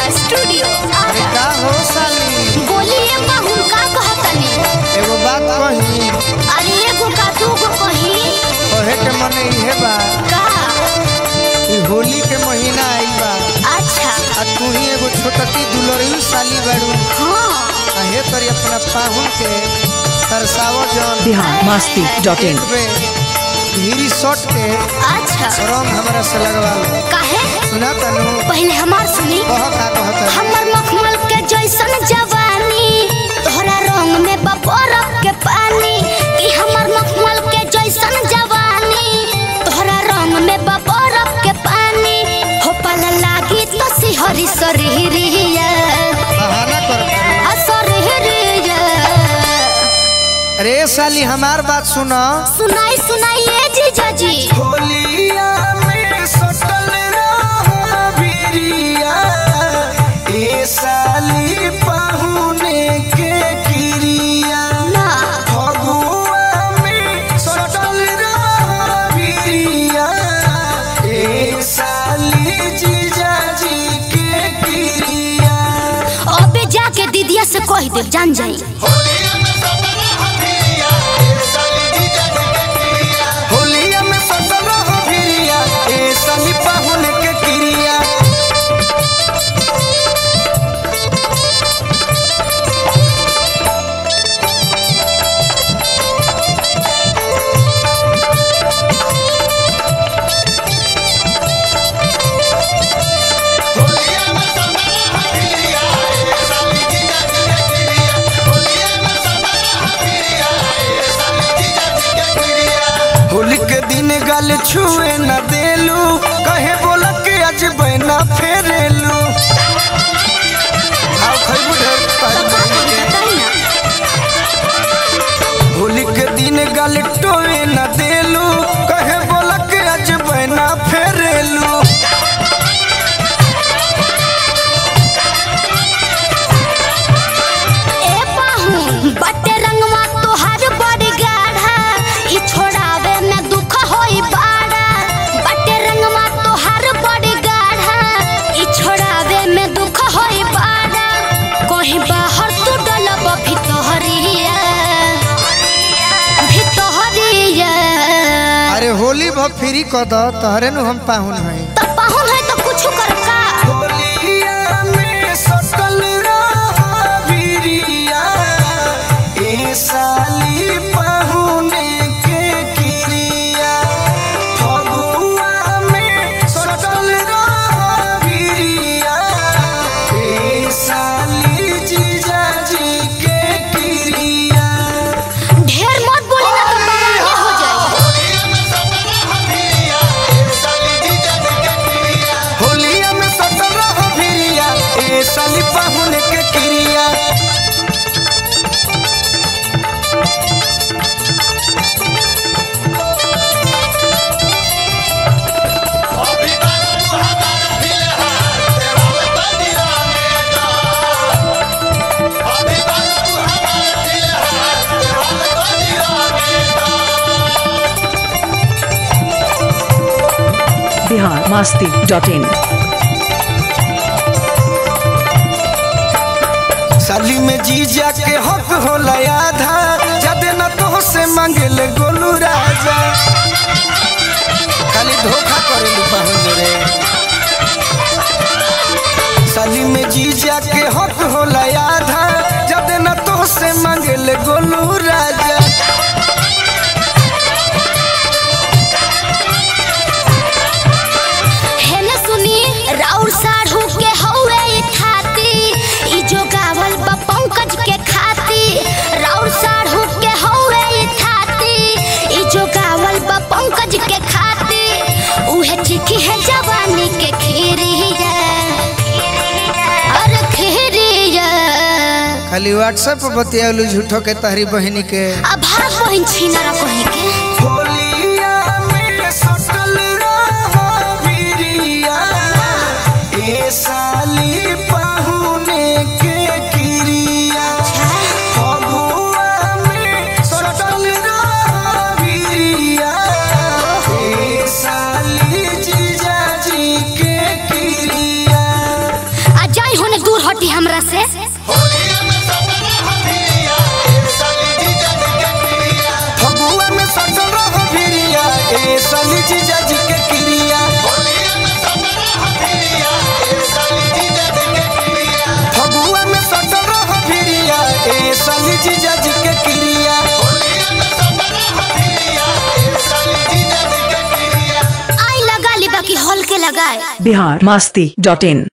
Studio. अरे का हो साली? बोलिए कहूँ का कहतनी? एगो बात कही। अरे एगो का दूगो कही? कहे के मन इहे बा का? कि होली के महीना आइल बा। अच्छा। आ तू ही एगो छोटकी दुलरी साली बाड़ू। हाँ। कहे तोरी अपना पाहुन के तरसावो जन। biharmasti.in धीरी शॉट के अच्छा। रंग हमरा से लगवा लो। काहे? सुना तनु पहले हमार सुनी। कह का कहत है? हमर मखमल के जैसन जवानी तोहरा रंग में बरफ के पानी। कि हमर मखमल के जैसन जवानी तोहरा रंग में बरफ के पानी। हो पल लागी तो सिहरी सरिहरिया बहाना कर। अरे साली हमार बात सुना। सुनाई सुनाइए जीजा जी। होलिया में सटल रहा भिरिया ए साली पाहुने के क्रिया ना फगुआ में सटल रहा भिरिया ए साली जीजा जी के क्रिया। अबे जाके दीदिया से कह दे जान जाई। पाहुन के क्रिया होली के दिन गल छुए न देलू कहे बोला के आज बहना फेरेलू। आओ खइबू ढेर होली के दिन गल टोए न देलू कहे बोला के आज बहना फेरेलू। ए पाहुन बटे रंगवा तोहार बड़ी गाढ़ा ई छोड़ावे में दुख होई बाड़ा। बटे रंगवा तोहार बड़ी गाढ़ा ई छोड़ावे में दुख होई बाड़ा। कहीं बाहर तू डलब भितहरिया भितहरिया। अरे होली भ फ्री क द तहरे नु हम पाहुन हई। तो पाहुन है तो कुछ कर का। होलिया में सटल रहा भिरिया ए साली पाहुने के क्रिया फगुआ में सटल रहा भिरिया ए साली जीजा जी के क्रिया। ढेर मत बोली ना तो बवाल हो जाए। होलिया में सटल रहा भिरिया ए साली पाहुने के क्रिया। biharmasti.in साली में जीजा के हक होला आधा जदे न तो से मांगेले गोलू राजा। खाली धोखा करेलू पाहुन रे। साली में जीजा के हक होला आधा जदे न तो से मांगेले गोलू राजा। हेले सुनी राउर साढ़ू के हौवे ई थाती ई जो गावल बा पंकज के खाती। राउर साढ़ू के हौवे ई थाती ई जो गावल बा पंकज के खाती। उहे चिकी है जवानी के खीरिया अरे खीरिया। खाली व्हाट्सएप पर बतियालू झूठो के तहरी बहनी के। अब भाग बहिन छीना कहीं के। होलिया में सटल रहा भिरिया ए साली पाहुने के क्रिया फगुआ में सटल रहा भिरिया ए साली जीजा जी के क्रिया। आ जाई हटी हमरा से। फगुआ में सटल रह भिरिया ए साली जीजा जी के क्रिया। फगुआ में सटल रह भिरिया ए साली जीजा जी के क्रिया। आई लगा ली बाकी हॉल के लगाए। बिहार मस्ती.in